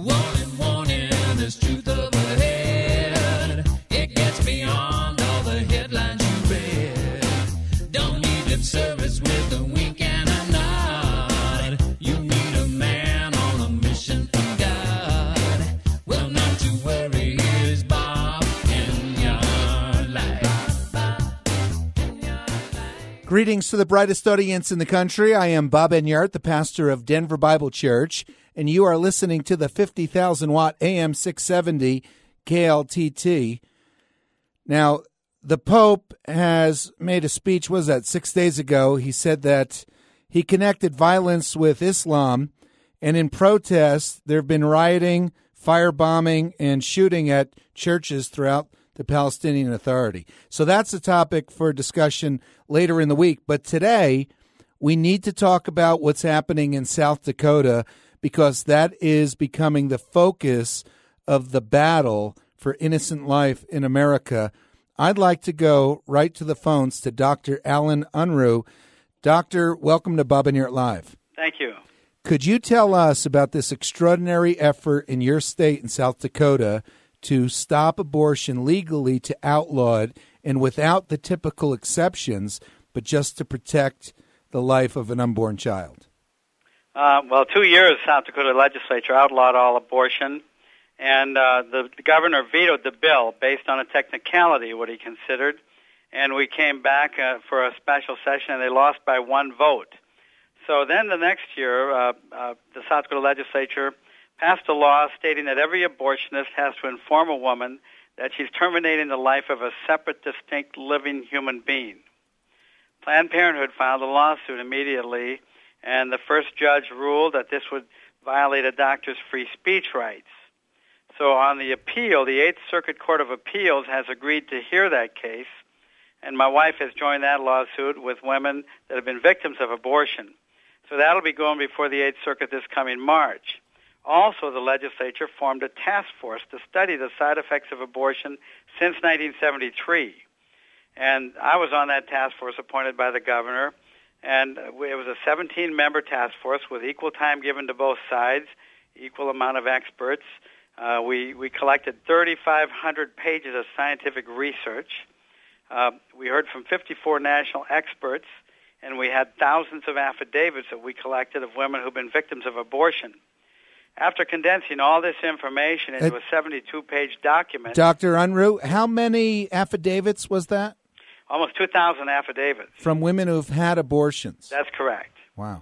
Warning, warning, there's truth up ahead. It gets beyond all the headlines you read. Don't need lip service with a wink and a nod. You need a man on a mission from God. Well, not to worry, here's Bob in your life. Greetings to the brightest audience in the country. I am Bob Enyart, the pastor of Denver Bible Church, and you are listening to the 50,000-watt AM 670 KLTT. Now, the Pope has made a speech, was that 6 days ago? He said that he connected violence with Islam, and in protest, there have been rioting, firebombing, and shooting at churches throughout the Palestinian Authority. So that's a topic for discussion later in the week. But today, we need to talk about what's happening in South Dakota because that is becoming the focus of the battle for innocent life in America. I'd like to go right to the phones to Dr. Alan Unruh. Doctor, welcome to Bob Enyart Live. Thank you. Could you tell us about this extraordinary effort in your state in South Dakota to stop abortion legally, to outlaw it, and without the typical exceptions, but just to protect the life of an unborn child? Well, 2 years, South Dakota legislature outlawed all abortion, and the governor vetoed the bill based on a technicality, what he considered, and we came back for a special session, and they lost by one vote. So then the next year, the South Dakota legislature passed a law stating that every abortionist has to inform a woman that she's terminating the life of a separate, distinct, living human being. Planned Parenthood filed a lawsuit immediately, and the first judge ruled that this would violate a doctor's free speech rights. So on the appeal, the Eighth Circuit Court of Appeals has agreed to hear that case, and my wife has joined that lawsuit with women that have been victims of abortion. So that'll be going before the Eighth Circuit this coming March. Also, the legislature formed a task force to study the side effects of abortion since 1973. And I was on that task force appointed by the governor, and it was a 17-member task force with equal time given to both sides, equal amount of experts. We collected 3,500 pages of scientific research. We heard from 54 national experts, and we had thousands of affidavits that we collected of women who've been victims of abortion. After condensing all this information into a 72-page document... Dr. Unruh, how many affidavits was that? Almost 2,000 affidavits. From women who've had abortions? That's correct. Wow.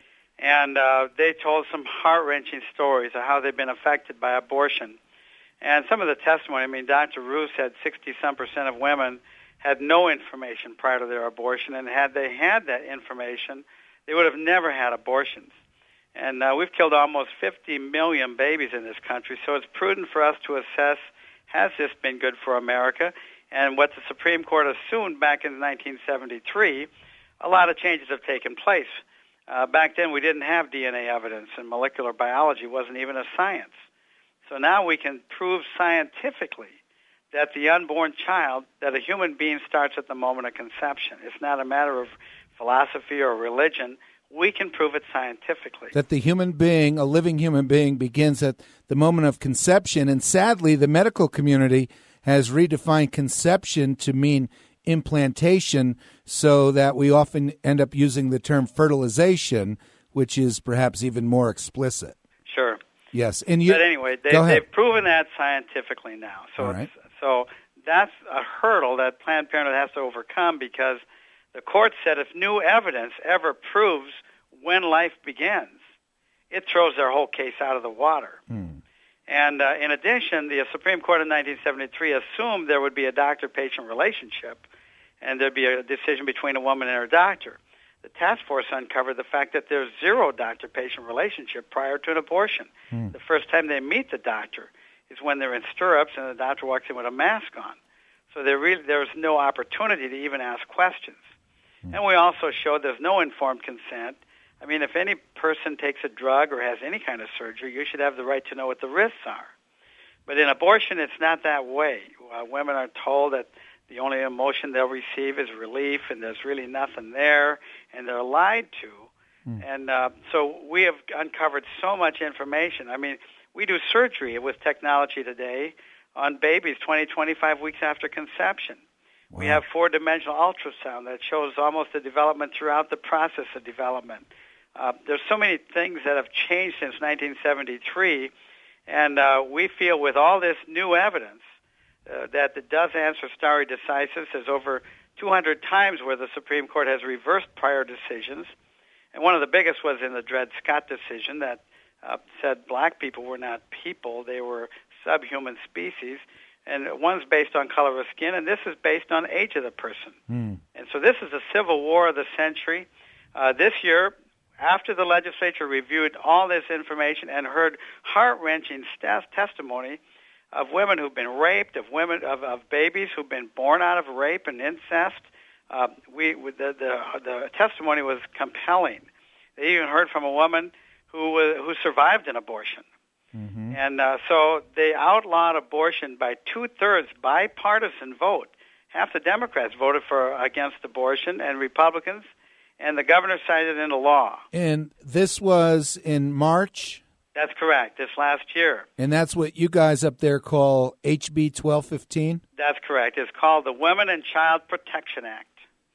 And they told some heart-wrenching stories of how they've been affected by abortion. And some of the testimony, I mean, Dr. Ruh said 60-some% of women had no information prior to their abortion, and had they had that information, they would have never had abortions. And we've killed almost 50 million babies in this country, so it's prudent for us to assess, has this been good for America? And what the Supreme Court assumed back in 1973, a lot of changes have taken place. Back then, we didn't have DNA evidence, and molecular biology wasn't even a science. So now we can prove scientifically that the unborn child, that a human being starts at the moment of conception. It's not a matter of philosophy or religion. We can prove it scientifically. That the human being, a living human being, begins at the moment of conception. And sadly, the medical community has redefined conception to mean implantation, so that we often end up using the term fertilization, which is perhaps even more explicit. Sure. Yes. But anyway, they've proven that scientifically now. So that's a hurdle that Planned Parenthood has to overcome, because the court said if new evidence ever proves when life begins, it throws their whole case out of the water. And in addition, the Supreme Court in 1973 assumed there would be a doctor-patient relationship, and there'd be a decision between a woman and her doctor. The task force uncovered the fact that there's zero doctor-patient relationship prior to an abortion. The first time they meet the doctor is when they're in stirrups and the doctor walks in with a mask on. So there's no opportunity to even ask questions. And we also showed there's no informed consent. I mean, if any person takes a drug or has any kind of surgery, you should have the right to know what the risks are. But in abortion, it's not that way. Women are told that the only emotion they'll receive is relief, and there's really nothing there, and they're lied to. And so we have uncovered so much information. I mean, We do surgery with technology today on babies 20, 25 weeks after conception. Wow. We have four-dimensional ultrasound that shows almost the development throughout the process of development. There's so many things that have changed since 1973, and we feel with all this new evidence that it does answer stare decisis. There's over 200 times where the Supreme Court has reversed prior decisions, and one of the biggest was in the Dred Scott decision that said black people were not people, they were subhuman species, and one's based on color of skin, and this is based on age of the person. And so this is a civil war of the century. This year, after the legislature reviewed all this information and heard heart-wrenching testimony of women who've been raped, of babies who've been born out of rape and incest, the testimony was compelling. They even heard from a woman who survived an abortion. Mm-hmm. And so they outlawed abortion by 2/3 bipartisan vote. Half the Democrats voted against abortion, and Republicans, and the governor signed it into law. And this was in March? That's correct, this last year. And that's what you guys up there call HB 1215? That's correct. It's called the Women and Child Protection Act.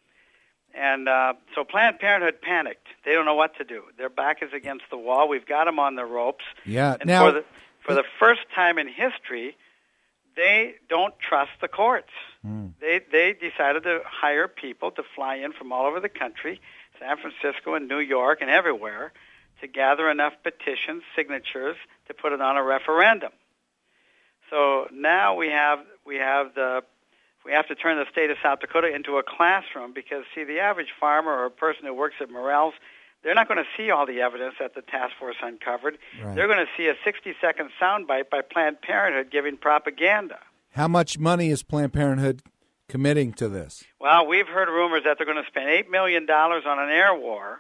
And so Planned Parenthood panicked. They don't know what to do. Their back is against the wall. We've got them on the ropes. Yeah. And now, for the first time in history, they don't trust the courts. They decided to hire people to fly in from all over the country, San Francisco and New York and everywhere, to gather enough petitions, signatures, to put it on a referendum. So now we have to turn the state of South Dakota into a classroom because, see, the average farmer or a person who works at Morrell's, they're not going to see all the evidence that the task force uncovered. Right. They're going to see a 60-second soundbite by Planned Parenthood giving propaganda. How much money is Planned Parenthood committing to this? Well, we've heard rumors that they're going to spend $8 million on an air war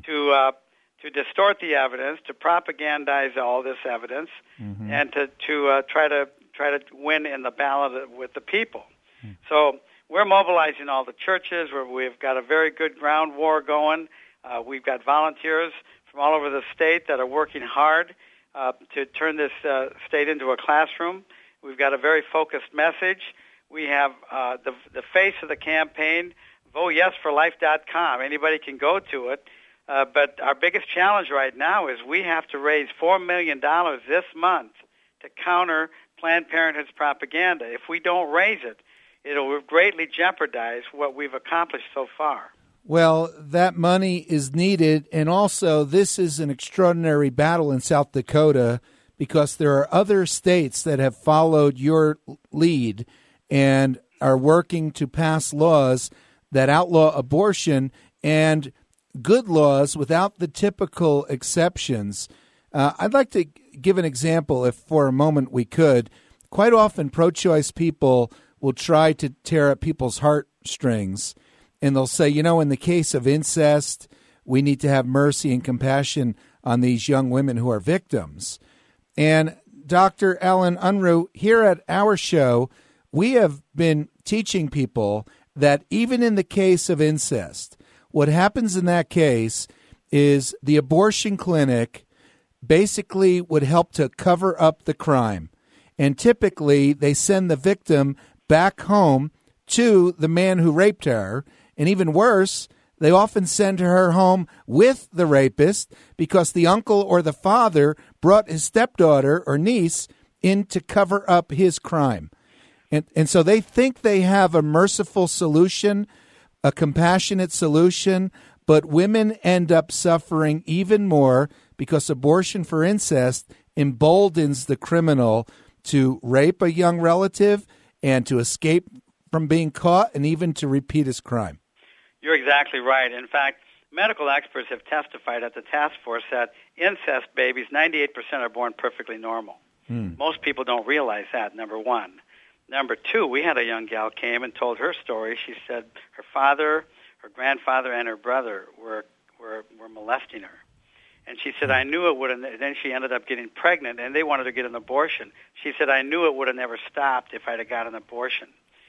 to distort the evidence, to propagandize all this evidence, and to try to win in the ballot with the people. So we're mobilizing all the churches. We've got a very good ground war going. We've got volunteers from all over the state that are working hard to turn this state into a classroom. We've got a very focused message. We have the face of the campaign, VoteYesForLife.com. Anybody can go to it. But our biggest challenge right now is we have to raise $4 million this month to counter Planned Parenthood's propaganda. If we don't raise it, it'll greatly jeopardize what we've accomplished so far. Well, that money is needed, and also this is an extraordinary battle in South Dakota because there are other states that have followed your lead and are working to pass laws that outlaw abortion and good laws without the typical exceptions. I'd like to give an example, if for a moment we could. Quite often pro-choice people will try to tear at people's heartstrings, and they'll say, in the case of incest, we need to have mercy and compassion on these young women who are victims. And Dr. Alan Unruh, here at our show, we have been teaching people that even in the case of incest, what happens in that case is the abortion clinic basically would help to cover up the crime. And typically they send the victim back home to the man who raped her. And even worse, they often send her home with the rapist because the uncle or the father brought his stepdaughter or niece in to cover up his crime. And so they think they have a merciful solution, a compassionate solution, but women end up suffering even more because abortion for incest emboldens the criminal to rape a young relative and to escape from being caught and even to repeat his crime. You're exactly right. In fact, medical experts have testified at the task force that incest babies, 98% are born perfectly normal. Most people don't realize that, number one. Number two, we had a young gal came and told her story. She said her father, her grandfather, and her brother were molesting her. And she said, I knew it would have, then she ended up getting pregnant, and they wanted to get an abortion. She said, I knew it would have never stopped if I'd have got an abortion.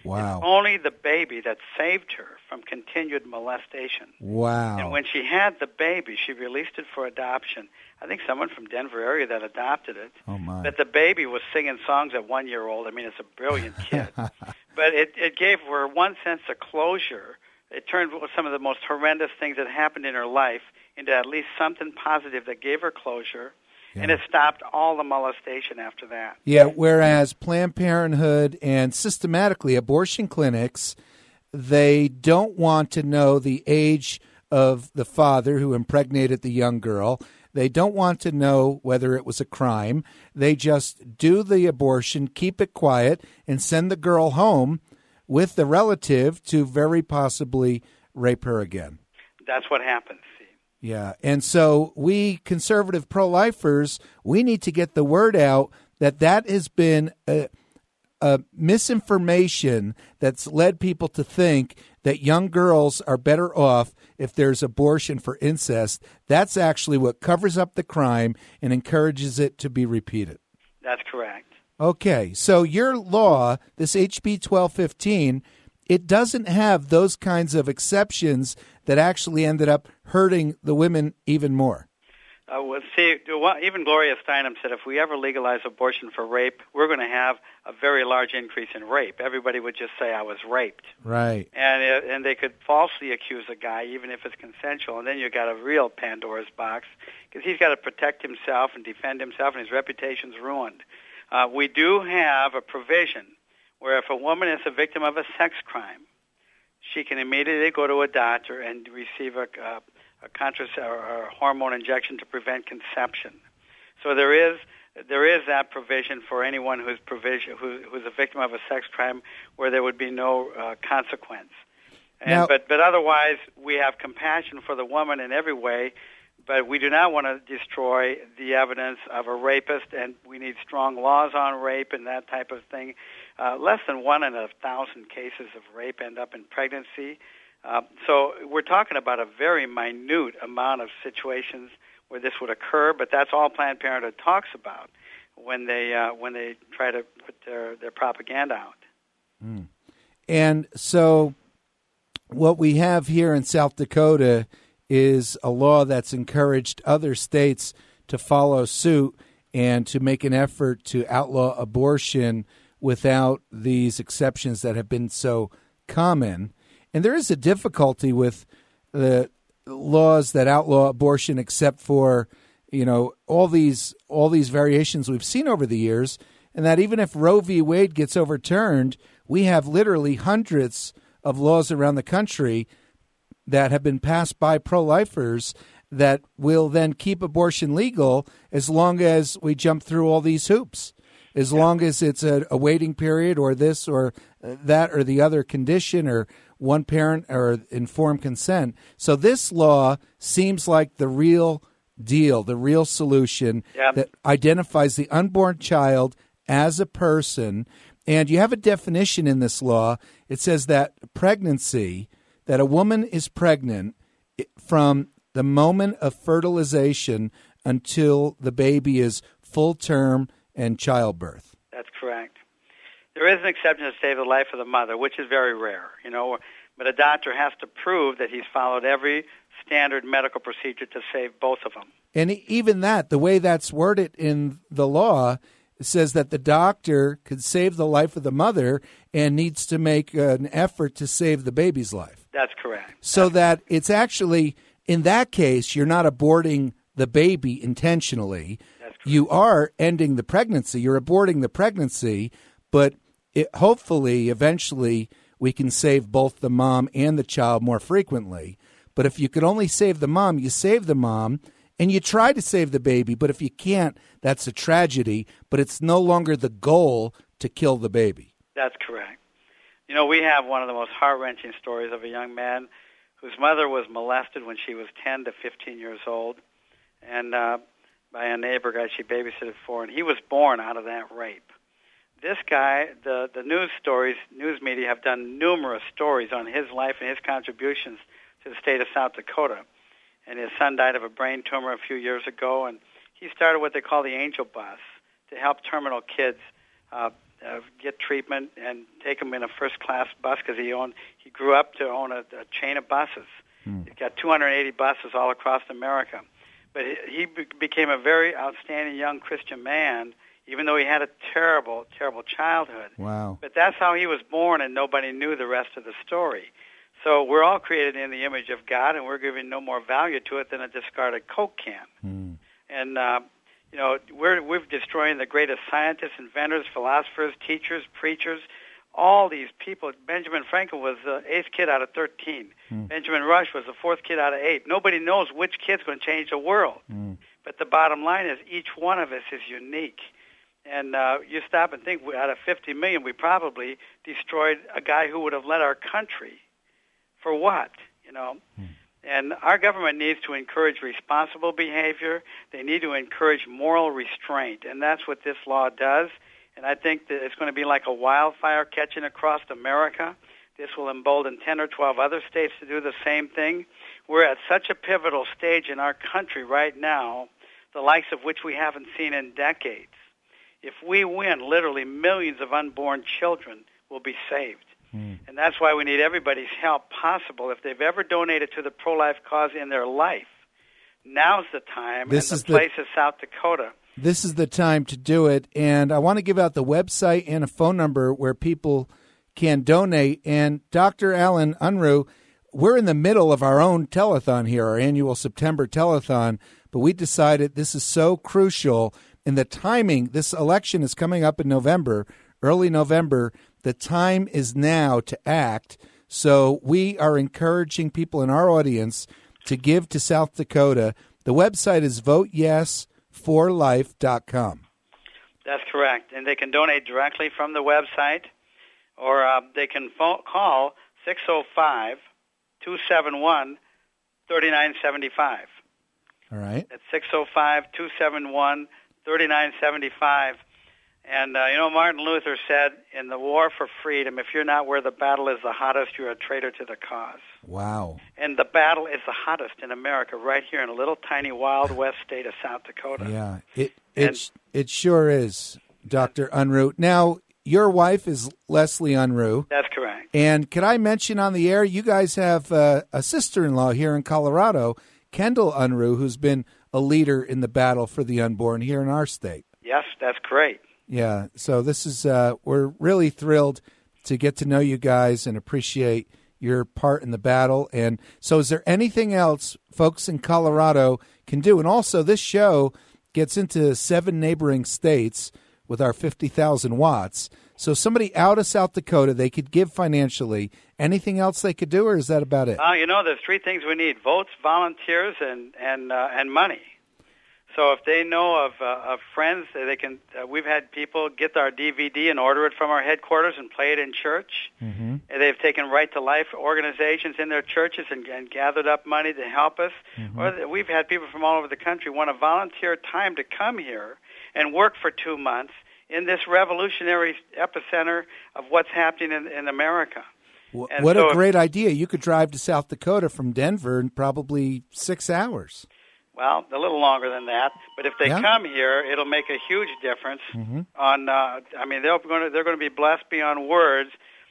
Wow. It's only the baby that saved her from continued molestation. Wow. And when she had the baby, she released it for adoption. I think someone from Denver area that adopted it. Oh, my. But the baby was singing songs at 1 year old. I mean, it's a brilliant kid. But it gave her one sense of closure. It turned some of the most horrendous things that happened in her life into at least something positive that gave her closure. Yeah. And it stopped all the molestation after that. Yeah, whereas Planned Parenthood and systematically abortion clinics, they don't want to know the age of the father who impregnated the young girl. They don't want to know whether it was a crime. They just do the abortion, keep it quiet, and send the girl home with the relative to very possibly rape her again. That's what happens. Yeah, and so we conservative pro-lifers, we need to get the word out that has been a misinformation that's led people to think that young girls are better off if there's abortion for incest. That's actually what covers up the crime and encourages it to be repeated. That's correct. Okay, so your law, this HB 1215, it doesn't have those kinds of exceptions that actually ended up hurting the women even more. Even Gloria Steinem said if we ever legalize abortion for rape, we're going to have a very large increase in rape. Everybody would just say, I was raped. Right. And they could falsely accuse a guy, even if it's consensual, and then you got a real Pandora's box, because he's got to protect himself and defend himself, and his reputation's ruined. We do have a provision where if a woman is a victim of a sex crime, she can immediately go to a doctor and receive a contraceptive or a hormone injection to prevent conception. So there is that provision for anyone who's a victim of a sex crime, where there would be no consequence. And, but otherwise, we have compassion for the woman in every way. But we do not want to destroy the evidence of a rapist, and we need strong laws on rape and that type of thing. Less than 1 in 1,000 cases of rape end up in pregnancy. So we're talking about a very minute amount of situations where this would occur, but that's all Planned Parenthood talks about when they try to put their propaganda out. Mm. And so what we have here in South Dakota is a law that's encouraged other states to follow suit and to make an effort to outlaw abortion without these exceptions that have been so common. And there is a difficulty with the laws that outlaw abortion, except for, all these variations we've seen over the years, and that even if Roe v. Wade gets overturned, we have literally hundreds of laws around the country that have been passed by pro-lifers that will then keep abortion legal as long as we jump through all these hoops, as long as it's a waiting period or this or that or the other condition or one parent or informed consent. So this law seems like the real deal, the real solution that identifies the unborn child as a person. And you have a definition in this law. It says that pregnancy, that a woman is pregnant from the moment of fertilization until the baby is full term and childbirth. That's correct. There is an exception to save the life of the mother, which is very rare, but a doctor has to prove that he's followed every standard medical procedure to save both of them. And even that, the way that's worded in the law, says that the doctor could save the life of the mother and needs to make an effort to save the baby's life. That's correct. So that it's actually, in that case, you're not aborting the baby intentionally. That's correct. You are ending the pregnancy. You're aborting the pregnancy, but hopefully, eventually, we can save both the mom and the child more frequently. But if you could only save the mom, you save the mom, and you try to save the baby. But if you can't, that's a tragedy. But it's no longer the goal to kill the baby. That's correct. We have one of the most heart-wrenching stories of a young man whose mother was molested when she was 10 to 15 years old, and by a neighbor guy she babysitted for, and he was born out of that rape. This guy, the news media have done numerous stories on his life and his contributions to the state of South Dakota. And his son died of a brain tumor a few years ago, and he started what they call the Angel Bus to help terminal kids get treatment and take him in a first-class bus because he grew up to own a chain of buses. He's got 280 buses all across America. But he became a very outstanding young Christian man, even though he had a terrible, terrible childhood. Wow. But that's how he was born, and nobody knew the rest of the story. So we're all created in the image of God, and we're giving no more value to it than a discarded Coke can. And, we're destroying the greatest scientists, inventors, philosophers, teachers, preachers, all these people. Benjamin Franklin was the 8th kid out of 13. Benjamin Rush was the 4th kid out of 8. Nobody knows which kid's going to change the world. But the bottom line is each one of us is unique. And you stop and think, out of 50 million, we probably destroyed a guy who would have led our country. For what? And our government needs to encourage responsible behavior. They need to encourage moral restraint, and that's what this law does. And I think that it's going to be like a wildfire catching across America. This will embolden 10 or 12 other states to do the same thing. We're at such a pivotal stage in our country right now, the likes of which we haven't seen in decades. If we win, literally millions of unborn children will be saved. And that's why we need everybody's help possible. If they've ever donated to the pro-life cause in their life, now's the time, and the place is South Dakota. This is the time to do it, and I want to give out the website and a phone number where people can donate. And Dr. Alan Unruh, we're in the middle of our own telethon here, our annual September telethon, but we decided this is so crucial in the timing. This election is coming up in November, early November. The time is now to act. So we are encouraging people in our audience to give to South Dakota. The website is voteyesforlife.com. That's correct. And they can donate directly from the website, or they can call 605-271-3975. All right. That's 605-271-3975. And, Martin Luther said, in the war for freedom, if you're not where the battle is the hottest, you're a traitor to the cause. Wow. And the battle is the hottest in America, right here in a little tiny wild west state of South Dakota. Yeah, it sure is, Dr. Unruh. Now, your wife is Leslie Unruh. That's correct. And can I mention on the air, you guys have a sister-in-law here in Colorado, Kendall Unruh, who's been a leader in the battle for the unborn here in our state. Yes, that's great. Yeah, so this is we're really thrilled to get to know you guys and appreciate your part in the battle. And so is there anything else folks in Colorado can do? And also this show gets into 7 neighboring states with our 50,000 watts. So somebody out of South Dakota, they could give financially. Anything else they could do, or is that about it? There's 3 things we need: votes, volunteers, and money. So if they know of friends, they can. We've had people get our DVD and order it from our headquarters and play it in church. Mm-hmm. And they've taken Right to Life organizations in their churches and gathered up money to help us. Mm-hmm. Or we've had people from all over the country want to volunteer time to come here and work for 2 months in this revolutionary epicenter of what's happening in America. What a great idea. You could drive to South Dakota from Denver in probably 6 hours. Well, a little longer than that, but if they come here, it'll make a huge difference. Mm-hmm. They're going to be blessed beyond words.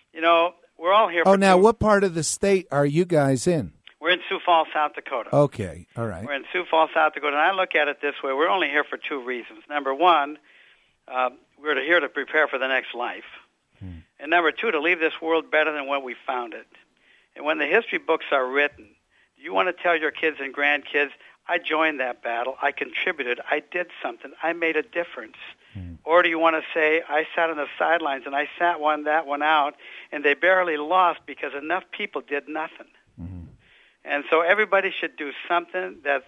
We're all here. Now, what part of the state are you guys in? We're in Sioux Falls, South Dakota. Okay, all right. We're in Sioux Falls, South Dakota, and I look at it this way: we're only here for 2 reasons. Number one, we're here to prepare for the next life, and number 2, to leave this world better than when we found it. And when the history books are written, you want to tell your kids and grandkids, I joined that battle, I contributed, I did something, I made a difference. Or do you want to say, I sat on the sidelines and I sat that one out, and they barely lost because enough people did nothing. Mm-hmm. And so everybody should do something that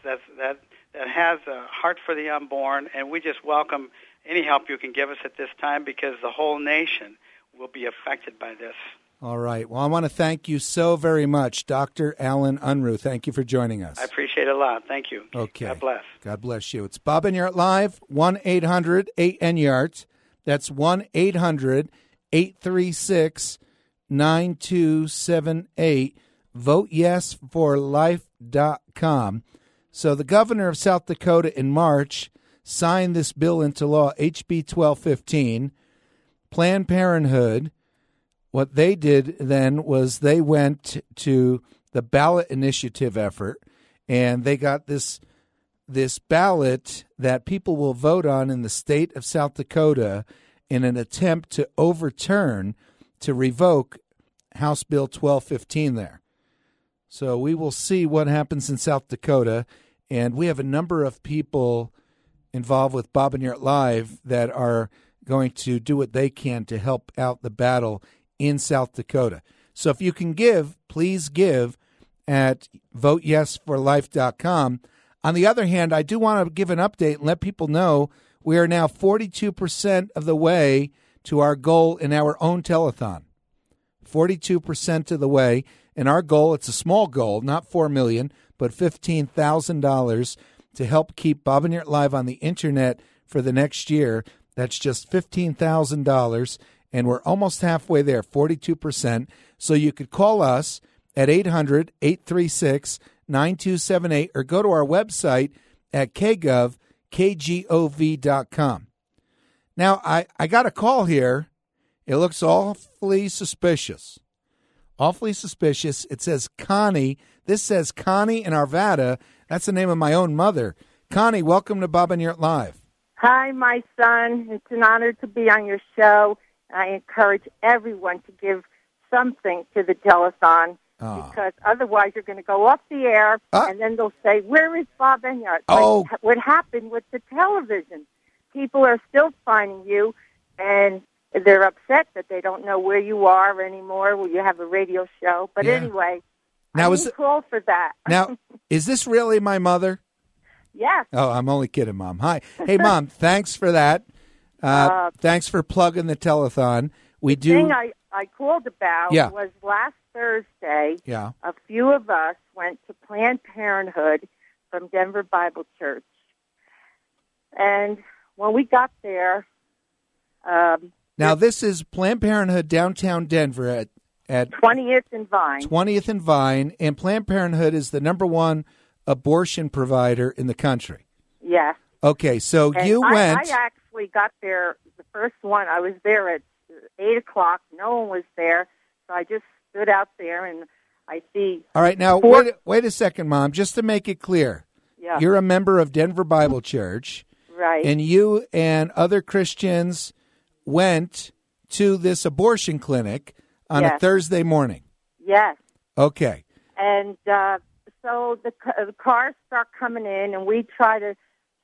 has a heart for the unborn, and we just welcome any help you can give us at this time, because the whole nation will be affected by this. All right. Well, I want to thank you so very much, Dr. Alan Unruh. Thank you for joining us. I appreciate it a lot. Thank you. Okay. God bless. God bless you. It's Bob Enyart Live, 1-800-8-ENYART. That's 1-800-836-9278. VoteYesForLife.com. So the governor of South Dakota in March signed this bill into law, HB 1215. Planned Parenthood, what they did then was they went to the ballot initiative effort, and they got this ballot that people will vote on in the state of South Dakota in an attempt to revoke House Bill 1215 there. So we will see what happens in South Dakota, and we have a number of people involved with Bob and Yurt Live that are going to do what they can to help out the battle in South Dakota. So if you can give, please give at voteyesforlife.com. On the other hand, I do want to give an update and let people know we are now 42% of the way to our goal in our own telethon. 42% of the way. And our goal, it's a small goal, not $4 million, but $15,000 to help keep Bob and Yurt Live on the internet for the next year. That's just $15,000, and we're almost halfway there, 42%. So you could call us at 800-836-9278 or go to our website at kgov.com. Now, I got a call here. It looks awfully suspicious. Awfully suspicious. It says Connie. This says Connie in Arvada. That's the name of my own mother. Connie, welcome to Bob and Yurt Live. Hi, my son. It's an honor to be on your show. I encourage everyone to give something to the telethon because otherwise you're going to go off the air and then they'll say, where is Bob and Yurt? Oh. Like what happened with the television? People are still finding you, and they're upset that they don't know where you are anymore, where you have a radio show. But anyway, now, I didn't call for that. Now, is this really my mother? Yes. Oh, I'm only kidding, Mom. Hi. Hey, Mom, thanks for that. Thanks for plugging the telethon. The thing I called about was last Thursday, a few of us went to Planned Parenthood from Denver Bible Church. And when we got there... now, this is Planned Parenthood downtown Denver at 20th and Vine. 20th and Vine, and Planned Parenthood is the number one abortion provider in the country. Yes. Okay, so and you went... I actually got there, the first one, I was there at 8 o'clock. No one was there, so I just stood out there, and I see... All right, now, wait a second, Mom, just to make it clear. Yeah. You're a member of Denver Bible Church. Right. And you and other Christians went to this abortion clinic on a Thursday morning. Yes. Okay. And so the cars start coming in, and we try to,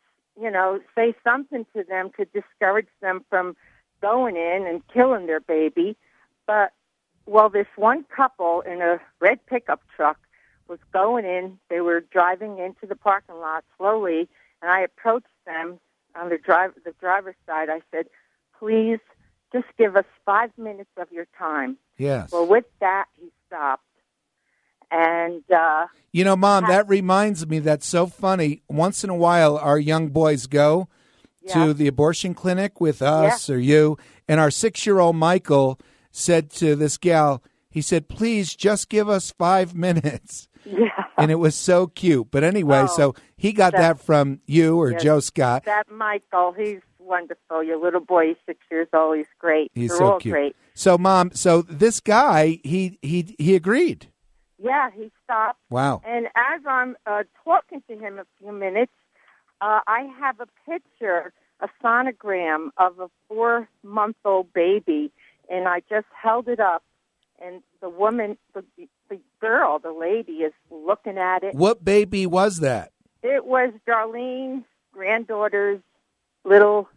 say something to them to discourage them from going in and killing their baby. But, this one couple in a red pickup truck was going in. They were driving into the parking lot slowly, and I approached them on the driver's side. I said, please, just give us 5 minutes of your time. Yes. Well, with that, he stopped. And, Mom, that reminds me, that's so funny. Once in a while, our young boys go to the abortion clinic with us or you. And our 6-year-old Michael said to this gal, he said, please just give us 5 minutes. Yeah. And it was so cute. But anyway, so he got that from you or Joe Scott. That Michael, he's wonderful. Your little boy, he's 6 years old. He's great. He's They're so all cute. Great. So, Mom, this guy, he agreed. Yeah, he stopped. Wow. And as I'm talking to him a few minutes, I have a picture, a sonogram of a 4-month-old baby, and I just held it up, and the woman, the girl, the lady is looking at it. What baby was that? It was Darlene's granddaughter's little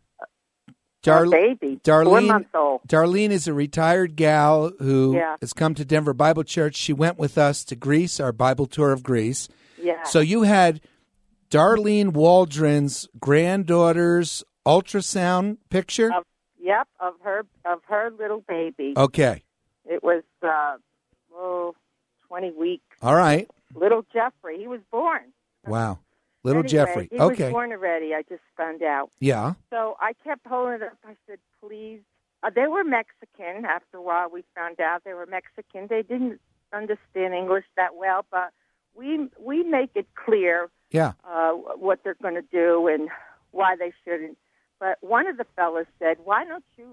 baby, 4 months old. Darlene is a retired gal who has come to Denver Bible Church. She went with us to Greece, our Bible tour of Greece. Yeah. So you had Darlene Waldron's granddaughter's ultrasound picture? Of her little baby. Okay. It was 20 weeks. All right. Little Jeffrey, he was born. Wow. Little anyway, Jeffrey. He okay. was born already, I just found out. Yeah. So I kept holding it up. I said, please. They were Mexican. After a while, we found out they were Mexican. They didn't understand English that well, but we make it clear what they're going to do and why they shouldn't. But one of the fellas said, why don't you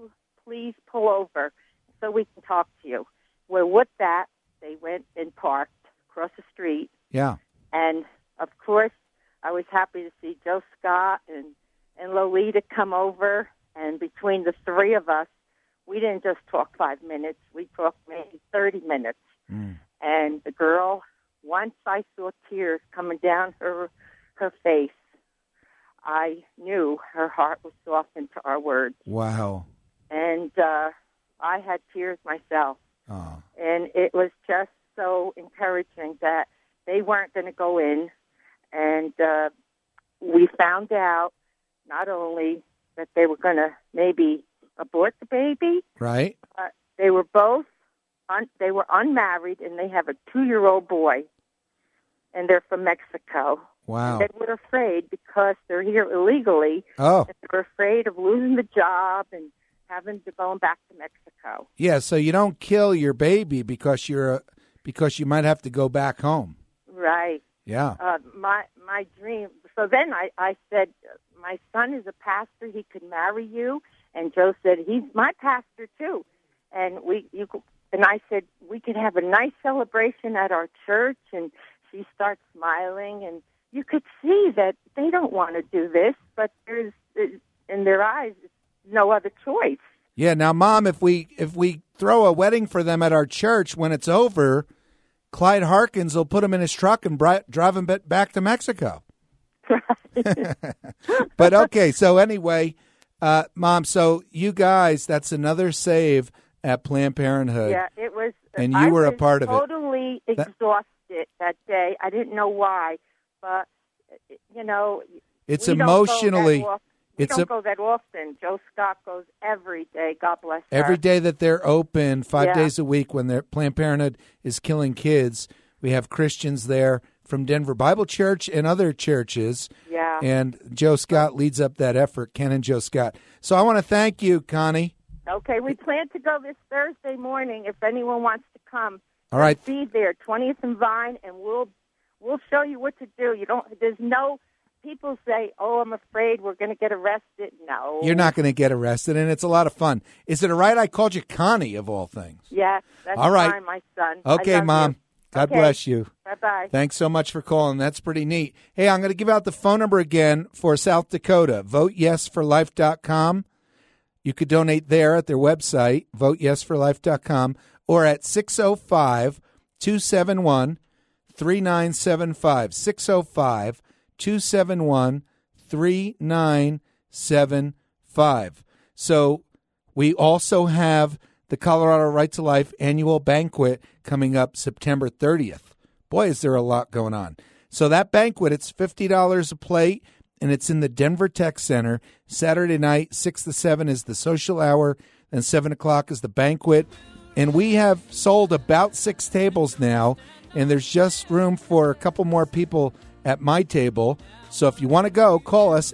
please pull over so we can talk to you. Well, with that, they went and parked across the street. Yeah. And, of course, I was happy to see Joe Scott and Lolita come over. And between the three of us, we didn't just talk 5 minutes. We talked maybe 30 minutes. And the girl, once I saw tears coming down her face, I knew her heart was softened to our words. Wow. And I had tears myself. Oh. And it was just so encouraging that they weren't going to go in. And we found out not only that they were going to maybe abort the baby, Right. but they were both they were unmarried, and they have a 2-year-old boy, and they're from Mexico. Wow. They were afraid because they're here illegally. Oh. And they were afraid of losing the job and having to go back to Mexico. Yeah, so you don't kill your baby because you might have to go back home. Right. Yeah. My dream. So then I said, my son is a pastor. He could marry you. And Joe said, he's my pastor too. And I said, we could have a nice celebration at our church. And she starts smiling, and you could see that they don't want to do this, but there's in their eyes no other choice. Yeah. Now, Mom, if we throw a wedding for them at our church, when it's over, Clyde Harkins will put him in his truck and drive him back to Mexico. But okay, so anyway, Mom, so you guys, that's another save at Planned Parenthood. Yeah, it was. And you were a part of it. I was totally exhausted that day. I didn't know why, but it's we emotionally. We don't go that often. Joe Scott goes every day. God bless her. Every day that they're open, 5 Yeah. days a week, when their Planned Parenthood is killing kids, we have Christians there from Denver Bible Church and other churches. Yeah. And Joe Scott leads up that effort, Ken and Joe Scott. So I want to thank you, Connie. Okay, we plan to go this Thursday morning. If anyone wants to come, All right. be there, 20th and Vine, and we'll show you what to do. There's no. People say, "Oh, I'm afraid we're going to get arrested." No, You're not going to get arrested, and it's a lot of fun. Is it all right I called you Connie, of all things? Yes, that's All right. fine, my son. Okay, I love Mom. you. God Okay. bless you. Bye-bye. Thanks so much for calling. That's pretty neat. Hey, I'm going to give out the phone number again for South Dakota. VoteYesForLife.com. You could donate there at their website, VoteYesForLife.com, or at 605-271-3975. 605-271-3975. So we also have the Colorado Right to Life annual banquet coming up September 30th. Boy, is there a lot going on. So that banquet, it's $50 a plate, and it's in the Denver Tech Center. Saturday night, 6 to 7 is the social hour, and 7 o'clock is the banquet. And we have sold about 6 tables now, and there's just room for a couple more people at my table. So if you want to go, call us,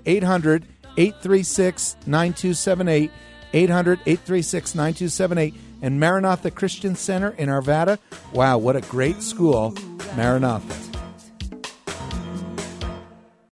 800-836-9278, 800-836-9278, and Maranatha Christian Center in Arvada. Wow, what a great school, Maranatha.